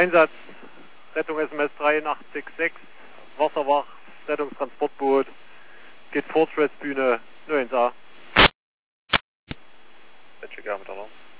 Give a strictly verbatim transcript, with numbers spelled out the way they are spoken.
Einsatz, Rettung S M S dreiundachtzig sechs, Wasserwach, Rettungstransportboot, geht Fortress Bühne null eins A. Chicago,